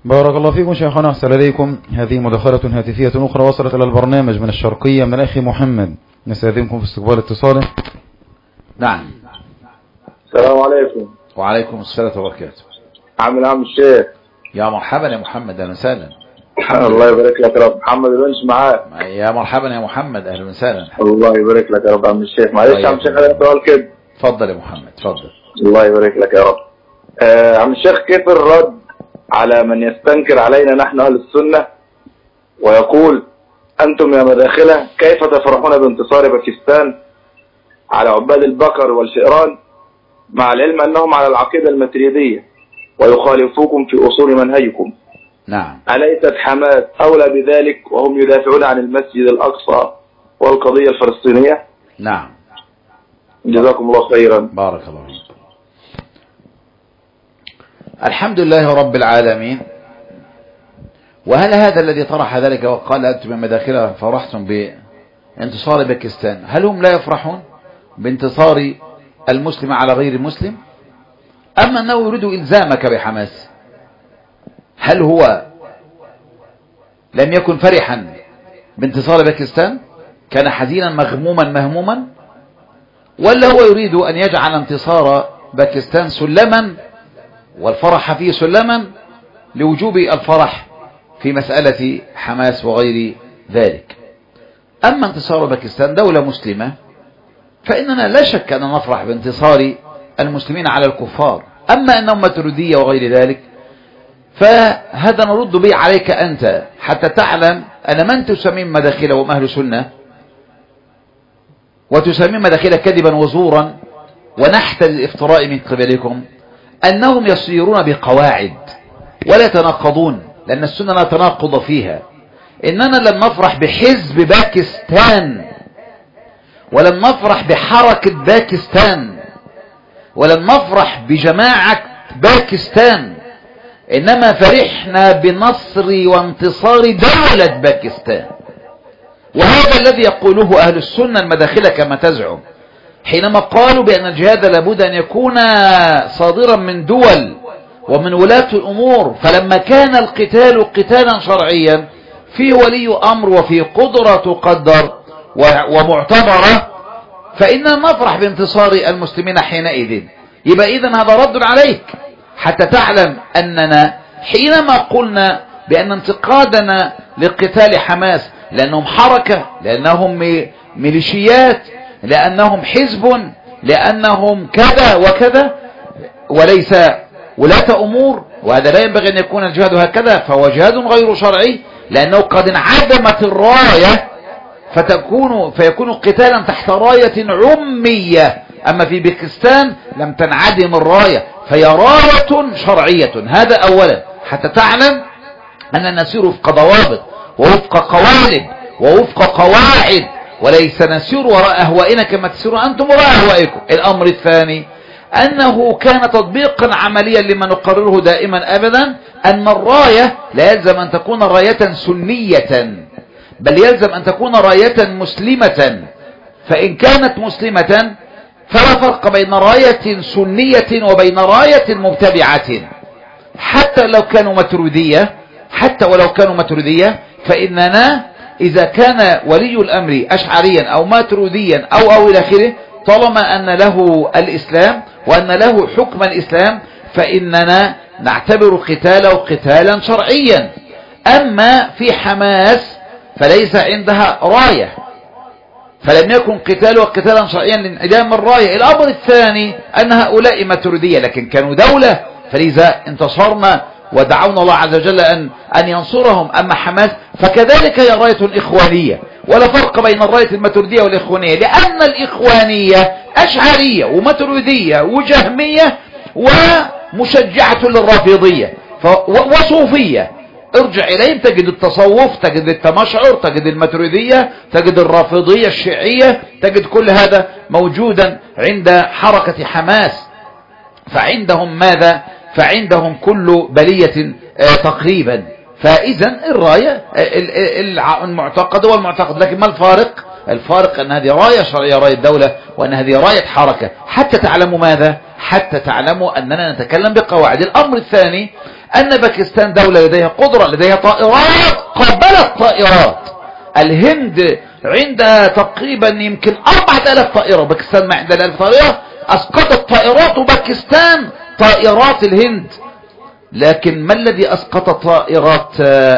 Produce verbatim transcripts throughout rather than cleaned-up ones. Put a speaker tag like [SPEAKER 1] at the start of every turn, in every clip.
[SPEAKER 1] بارك الله فيكم شيخنا، أحسن إليكم. هذه مداخلة هاتفية أخرى وصلت إلى البرنامج من الشرقية من الأخ محمد، نستأذنكم في استقبال اتصاله.
[SPEAKER 2] نعم.
[SPEAKER 3] السلام عليكم.
[SPEAKER 2] وعليكم السلام وبركاته.
[SPEAKER 3] عامل عم الشيخ؟
[SPEAKER 2] يا مرحبا يا محمد، أهلا وسهلا.
[SPEAKER 3] الله يبارك لك يا رب. محمد الونش معاك.
[SPEAKER 2] يا مرحبا يا محمد، أهلا وسهلا.
[SPEAKER 3] الله يبارك لك يا رب عم الشيخ. معلش عم الشيخ على سؤال كده.
[SPEAKER 2] اتفضل يا محمد، اتفضل.
[SPEAKER 3] الله يبارك لك يا رب. آه عم الشيخ، كيف الرد على من يستنكر علينا نحن أهل السنة ويقول أنتم يا مداخلة كيف تفرحون بانتصار باكستان على عباد البقر والفئران مع العلم أنهم على العقيدة الماتريدية ويخالفوكم في أصول منهجكم؟
[SPEAKER 2] نعم.
[SPEAKER 3] أليست حماس أولى بذلك وهم يدافعون عن المسجد الأقصى والقضية الفلسطينية؟
[SPEAKER 2] نعم.
[SPEAKER 3] جزاكم الله خيرا.
[SPEAKER 2] بارك الله فيك. الحمد لله رب العالمين. وهل هذا الذي طرح ذلك وقال أنتم من مداخلة فرحتم بانتصار باكستان، هل هم لا يفرحون بانتصار المسلم على غير المسلم؟ أما أنه يريد إلزامك بحماس، هل هو لم يكن فرحا بانتصار باكستان؟ كان حزينا مغموما مهموما؟ ولا هو يريد أن يجعل انتصار باكستان سلما والفرح فيه سلما لوجوب الفرح في مسألة حماس وغير ذلك؟ أما انتصار باكستان دولة مسلمة فإننا لا شك أن نفرح بانتصار المسلمين على الكفار. أما أنهم ماتريدية وغير ذلك فهذا نرد به عليك أنت حتى تعلم أن من تسمين مداخله وهم أهل سنة وتسمين مداخله كذبا وزورا ونحت الافتراء من قبلكم أنهم يسيرون بقواعد ولا يتناقضون، لأن السنة لا تناقض فيها. إننا لم نفرح بحزب باكستان، ولم نفرح بحركة باكستان، ولم نفرح بجماعة باكستان، إنما فرحنا بنصر وانتصار دولة باكستان. وهذا الذي يقوله أهل السنة المداخلة كما تزعم، حينما قالوا بأن الجهاد لابد أن يكون صادرا من دول ومن ولاة الأمور. فلما كان القتال قتالا شرعيا في ولي أمر وفي قدرة تقدر ومعتبرة، فإننا نفرح بانتصار المسلمين حينئذ. يبقى إذن هذا رد عليك حتى تعلم أننا حينما قلنا بأن انتقادنا لقتال حماس لأنهم حركة، لأنهم ميليشيات، لأنهم حزب، لأنهم كذا وكذا وليس ولاة أمور، وهذا لا ينبغي أن يكون الجهاد هكذا، فهو جهاد غير شرعي لأنه قد انعدمت الراية فتكون فيكون قتالا تحت راية عمية. أما في باكستان لم تنعدم الراية فهي راية شرعية. هذا أولا حتى تعلم أننا نسير وفق ضوابط ووفق قوالب ووفق قواعد، وليس نسير وراء أهوائنا كما تسيرون أنتم وراء أهوائكم. الأمر الثاني أنه كان تطبيقا عمليا لما نقرره دائما أبدا أن الراية لا يلزم أن تكون راية سنية، بل يلزم أن تكون راية مسلمة. فإن كانت مسلمة فلا فرق بين راية سنية وبين راية مبتدعة، حتى لو كانوا ماتريدية، حتى ولو كانوا ماتريدية. فإننا إذا كان ولي الأمر أشعريا أو ماتريديا أو أو إلى آخره، طالما أن له الإسلام وأن له حكم الإسلام فإننا نعتبر قتاله قتالا شرعيا. أما في حماس فليس عندها راية، فلم يكن قتاله قتالا شرعيا لانعدام الراية. الأمر الثاني أن هؤلاء ماتريدية لكن كانوا دولة، فلذا انتصرنا ودعونا الله عز وجل أن, أن ينصرهم. أما حماس فكذلك هي راية إخوانية، ولا فرق بين الراية الماتريدية والإخوانية، لأن الإخوانية أشعرية وماتريدية وجهمية ومشجعة للرافضية وصوفية. ارجع إليهم تجد التصوف، تجد التمشعر، تجد الماتريدية، تجد الرافضية الشيعية، تجد كل هذا موجودا عند حركة حماس. فعندهم ماذا؟ فعندهم كل بلية تقريبا. فإذا الراية المعتقد هو المعتقد، لكن ما الفارق؟ الفارق أن هذه راية شرعية، راية دولة، وأن هذه راية حركة. حتى تعلموا ماذا؟ حتى تعلموا أننا نتكلم بقواعد. الأمر الثاني أن باكستان دولة لديها قدرة، لديها طائرات قابلت طائرات. الهند عندها تقريبا يمكن أربعة آلاف طائرة، باكستان ما عندها ألف طائرة. أسقطت طائرات باكستان طائرات الهند. لكن ما الذي أسقط طائرات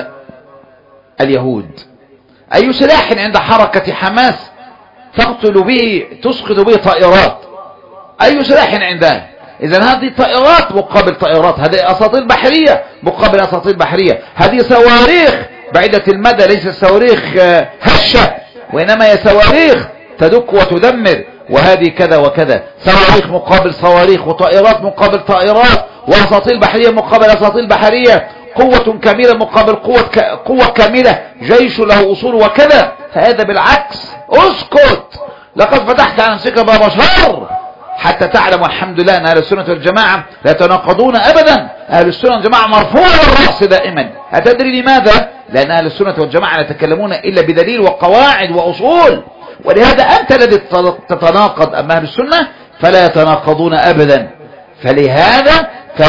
[SPEAKER 2] اليهود؟ أي سلاح عند حركة حماس تقتل به تسقط به طائرات؟ أي سلاح عندها؟ إذن هذه طائرات مقابل طائرات، هذه أساطيل بحرية مقابل أساطيل بحرية، هذه صواريخ بعيدة المدى، ليس صواريخ هشة، وإنما هي صواريخ تدك وتدمر. وهذه كذا وكذا، صواريخ مقابل صواريخ، وطائرات مقابل طائرات، وأساطيل بحرية مقابل أساطيل بحرية، قوة كاملة مقابل قوة ك... قوة كاملة، جيش له أصول وكذا. فهذا بالعكس. اسكت، لقد فتحت عن نفسك باب شر حتى تعلم الحمد لله أن أهل السنة والجماعة لا يتناقضون أبدا. أهل السنة والجماعة مرفوع الرأس دائما. أتدري لماذا؟ لأن أهل السنة والجماعة لا يتكلمون إلا بدليل وقواعد وأصول، ولهذا أنت الذي تتناقض. أما أهل السنة فلا يتناقضون أبدا. فلهذا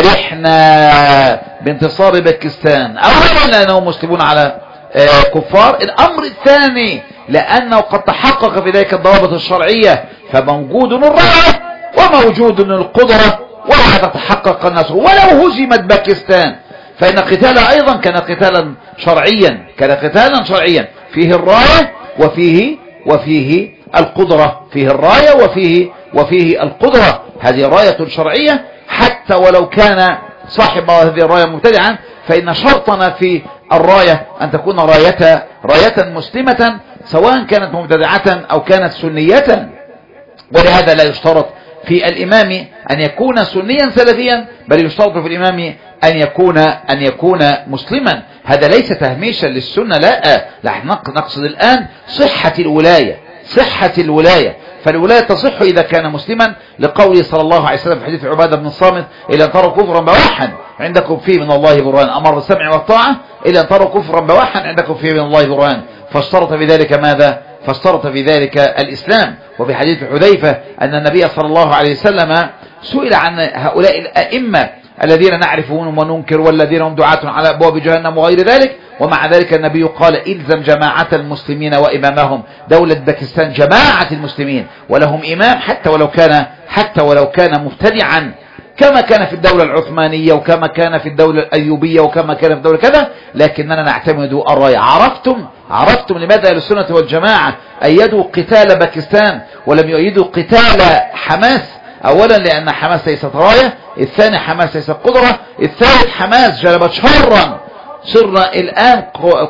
[SPEAKER 2] فرحنا بانتصار باكستان، أولا لأنهم مسلمون على كفار، الأمر الثاني لأنه قد تحقق في ذلك الضوابط الشرعية، فموجود الرأي وموجود القدرة، ولا تتحقق النصر. ولو هزمت باكستان فإن قتالها أيضا كان قتالا شرعيا، كان قتالا شرعيا فيه الراية وفيه وفيه القدرة، فيه الراية وفيه وفيه القدرة. هذه راية شرعية، حتى ولو كان صاحب هذه الراية مبتدعا، فإن شرطنا في الراية أن تكون راية راية مسلمة، سواء كانت مبتدعة أو كانت سنية. ولهذا لا يشترط في الإمام أن يكون سنيا سلفيا، بل يشترط في الإمام أن يكون أن يكون مسلما. هذا ليس تهميشا للسنة، لا، لا نقصد الآن صحة الولاية، صحة الولاية. فالولاية تصح إذا كان مسلما، لقوله صلى الله عليه وسلم في حديث عبادة بن الصامت: إلى أن تروا كفرا بواحا عندكم فيه من الله برهان. أمر بالسمع والطاعة، إلى أن تروا كفرا بواحا عندكم فيه من الله برهان. فاشترط في ذلك ماذا؟ فاشترط في ذلك الإسلام. وفي حديث حذيفة أن النبي صلى الله عليه وسلم سئل عن هؤلاء الأئمة الذين نعرفهم وننكر، والذين هم دعاة على أبواب جهنم وغير ذلك، ومع ذلك النبي قال: إلزم جماعة المسلمين وإمامهم. دولة باكستان جماعة المسلمين ولهم إمام، حتى ولو كان حتى ولو كان مبتدعا، كما كان في الدولة العثمانية، وكما كان في الدولة الأيوبية، وكما كان في الدولة كذا. لكننا نعتمد الراية. عرفتم عرفتم لماذا أهل السنة والجماعة أيدوا قتال باكستان ولم يؤيدوا قتال حماس؟ أولا لأن حماس ليست راية، الثاني حماس ليست قدرة، الثالث حماس جلبت شرا. صرنا الآن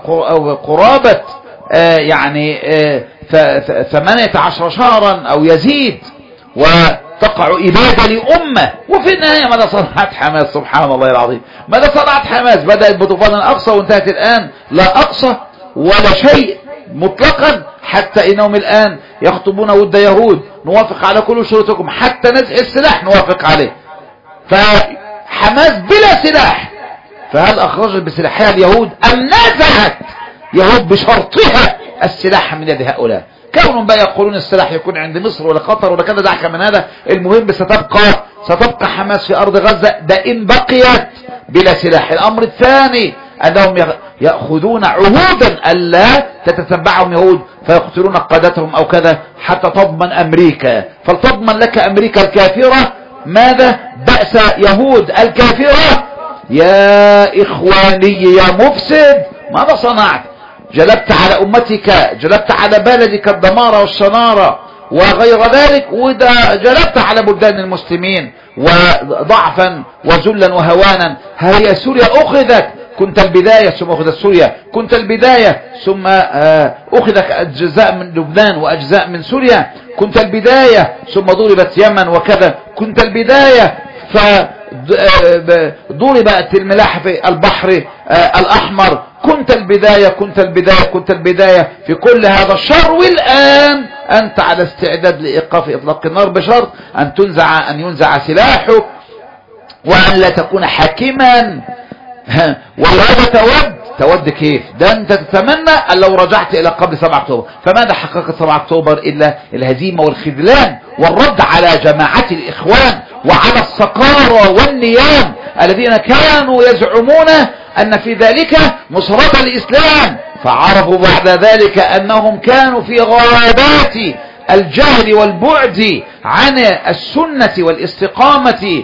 [SPEAKER 2] قرابة آه يعني آه ثمانية عشر شهرا أو يزيد، وتقع إبادة لأمة. وفي النهاية ماذا صنعت حماس؟ سبحان الله العظيم، ماذا صنعت حماس؟ بدأت بطوفان الأقصى وانتهت الآن لا أقصى ولا شيء مطلقا، حتى إنهم الآن يخطبون ود يهود: نوافق على كل شروطكم حتى نزع السلاح نوافق عليه. فحماس بلا سلاح، فهل أخرجت بسلاحها اليهود أم نزعت يهود بشرطها السلاح من يد هؤلاء؟ كونهم بقى يقولون السلاح يكون عند مصر ولا قطر ولا كذا، دعك من هذا. المهم ستبقى ستبقى حماس في أرض غزة، ده إن بقيت بلا سلاح. الأمر الثاني أنهم يأخذون عهودا ألا تتتبعهم يهود فيقتلون قادتهم أو كذا، حتى تضمن أمريكا. فلتضمن لك أمريكا الكافرة ماذا؟ بأس يهود الكافرة. يا إخواني يا مفسد، ماذا صنعت؟ جلبت على أمتك، جلبت على بلدك الدمار والشنارة وغير ذلك، وده جلبت على بلدان المسلمين وضعفا وذلا وهوانا. هي سوريا أخذت، كنت البداية ثم أخذت سوريا، كنت البداية ثم أخذت أجزاء من لبنان وأجزاء من سوريا، كنت البداية ثم ضربت يمن وكذا، كنت البداية فضربت الملاحة في البحر الأحمر، كنت البداية كنت البداية كنت البداية في كل هذا الشر. والآن أنت على استعداد لإيقاف إطلاق النار بشرط أن تنزع أن ينزع سلاحك، وأن لا تكون حاكما. وهذا تود تود كيف؟ ده أنت تتمنى أن لو رجعت إلى قبل سبعة أكتوبر. فماذا حققت سبعة أكتوبر إلا الهزيمة والخذلان والرد على جماعة الإخوان وعلى السقارى والنيام الذين كانوا يزعمون أن في ذلك نصرة الإسلام، فعرفوا بعد ذلك أنهم كانوا في غابات الجهل والبعد عن السنة والاستقامة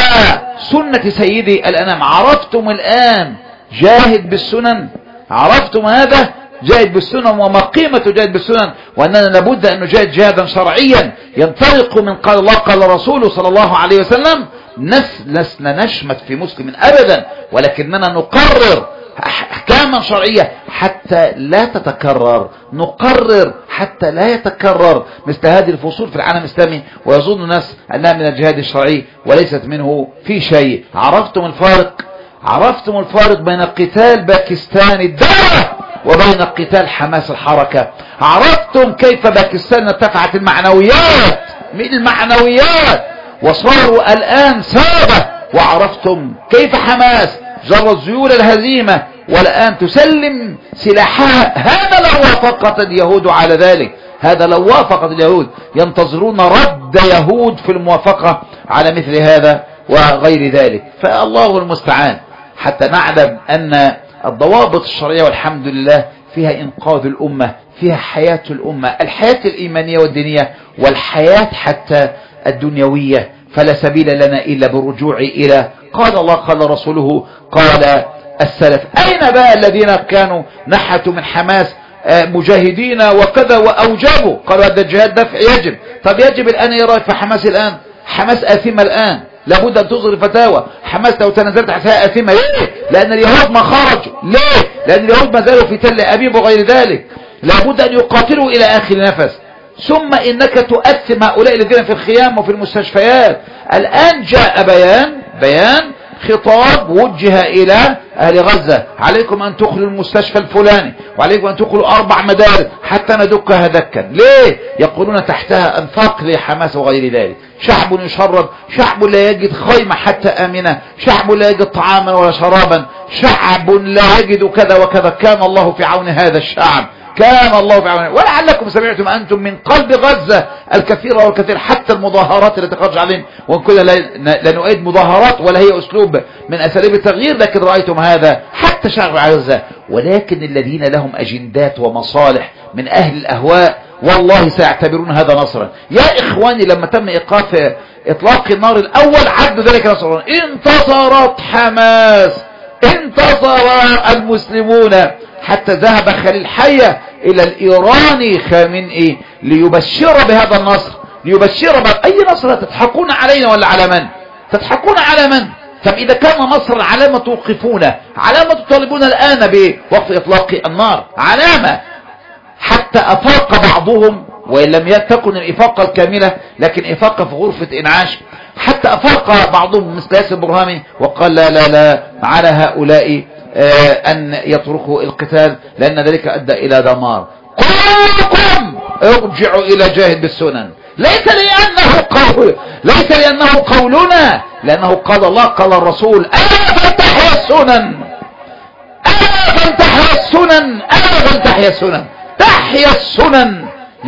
[SPEAKER 2] وسنة سيدي الأنام. عرفتم الآن جاهد بالسنن؟ عرفتم هذا؟ جاهد بالسنن وما قيمة جاهد بالسنن، وأننا لابد أن نجاهد جهادا شرعيا ينطلق من قال الله قال رسوله صلى الله عليه وسلم. لسنا نشمت في مسلم أبدا، ولكننا نقرر أحكاما شرعية حتى لا تتكرر، نقرر حتى لا يتكرر مثل هذه الفصول في العالم الإسلامي، ويظن الناس أنها من الجهاد الشرعي وليست منه في شيء. عرفتم الفارق؟ عرفتم الفارق بين قتال باكستان الدولة وبين قتال حماس الحركة؟ عرفتم كيف باكستان ارتفعت المعنويات من المعنويات وصاروا الآن سادة؟ وعرفتم كيف حماس جرت ذيول الهزيمة والآن تسلم سلاحها؟ هذا لو وافقت اليهود على ذلك، هذا لو وافقت اليهود، ينتظرون رد يهود في الموافقة على مثل هذا وغير ذلك. فالله المستعان، حتى نعلم أن الضوابط الشرعية والحمد لله فيها إنقاذ الأمة، فيها حياة الأمة، الحياة الإيمانية والدينية والحياة حتى الدنيوية، فلا سبيل لنا إلا بالرجوع إلى قال الله قال رسوله قال السلف. أين بقى الذين كانوا نحتوا من حماس مجاهدين وكذا وأوجبوا قالوا هذا الجهاد دفع يجب؟ طب يجب الآن؟ ايه رأيك في حماس الآن؟ حماس آثمة الآن، لابد أن تصدر فتاوى. حماس لو تنزلت عساها آثمة. ليه؟ لأن اليهود ما خرجوا. ليه؟ لأن اليهود ما زالوا في تل أبيب وغير ذلك، لابد أن يقاتلوا إلى آخر نفس. ثم إنك تؤثم هؤلاء الذين في الخيام وفي المستشفيات. الآن جاء بيان بيان خطاب وجه إلى أهل غزة: عليكم أن تخلوا المستشفى الفلاني، وعليكم أن تخلوا أربع مدارس حتى ندكها دكا. ليه؟ يقولون تحتها أنفاق لحماس وغير ذلك. شعب يشرد، شعب لا يجد خيمة حتى آمنة، شعب لا يجد طعاما ولا شرابا، شعب لا يجد كذا وكذا. كان الله في عون هذا الشعب، كان الله في عونه. ولعلكم سمعتم أنتم من قلب غزة الكثير والكثير، حتى المظاهرات التي تخرج عليهم، وإن كنا لا نؤيد مظاهرات ولا هي أسلوب من أساليب التغيير، لكن رأيتم هذا حتى شعب غزة. ولكن الذين لهم أجندات ومصالح من أهل الأهواء والله سيعتبرون هذا نصرا. يا إخواني، لما تم إيقاف إطلاق النار الأول عدوا ذلك نصرا. انتصرت حماس، انتصر المسلمون، حتى ذهب خليل حية إلى الإيراني خامنئي ليبشر بهذا النصر، ليبشر بهذا. أي نصر؟ تضحكون علينا ولا على من؟ تضحكون على من؟ طب إذا كان نصرا على ما توقفونه، على ما تطالبون الآن بوقف إطلاق النار؟ علامة حتى أفاق بعضهم، وإن لم تكن الإفاقة الكاملة لكن إفاقة في غرفة إنعاش، حتى أفاق بعضهم مثل ياسر برهامي وقال لا لا لا على هؤلاء أن يتركوا القتال لأن ذلك أدى إلى دمار. كلكم ارجعوا إلى جاهد بالسنن، ليس لأنه قول ليس لأنه قولنا، لأنه قال الله قال الرسول: ألا فلتحيا السنن، ألا فلتحيا السنن، ألا فلتحيا السنن. تحيا السنن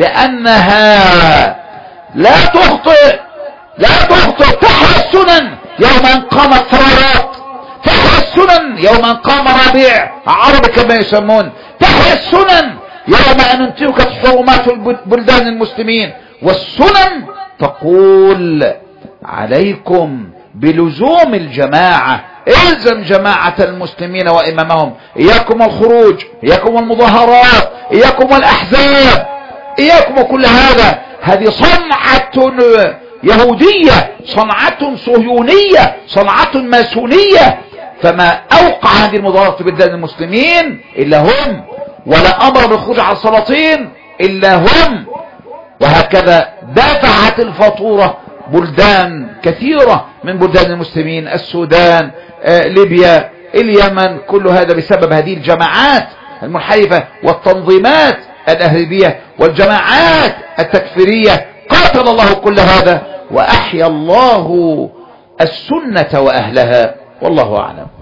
[SPEAKER 2] لأنها لا تخطئ، لا تخطئ. تحيا السنن يوم أن قامت ثورات، تحيا السنن يوم أن قام ربيع عربي كما يسمون، تحيا السنن يوم أن انتهكت حرمات بلدان المسلمين. والسنن تقول عليكم بلزوم الجماعة، الزم جماعة المسلمين وإمامهم، إياكم الخروج، إياكم المظاهرات، إياكم الأحزاب، إياكم كل هذا. هذه صنعة يهودية، صنعة صهيونية، صنعة ماسونية. فما أوقع هذه المظاهرات في بلدان المسلمين إلا هم، ولا أمر بالخروج على السلاطين إلا هم. وهكذا دفعت الفاتورة بلدان كثيرة من بلدان المسلمين، السودان، آه، ليبيا، اليمن، كل هذا بسبب هذه الجماعات المنحرفة والتنظيمات الأهلية والجماعات التكفيرية. قاتل الله كل هذا وأحيا الله السنة وأهلها، والله أعلم.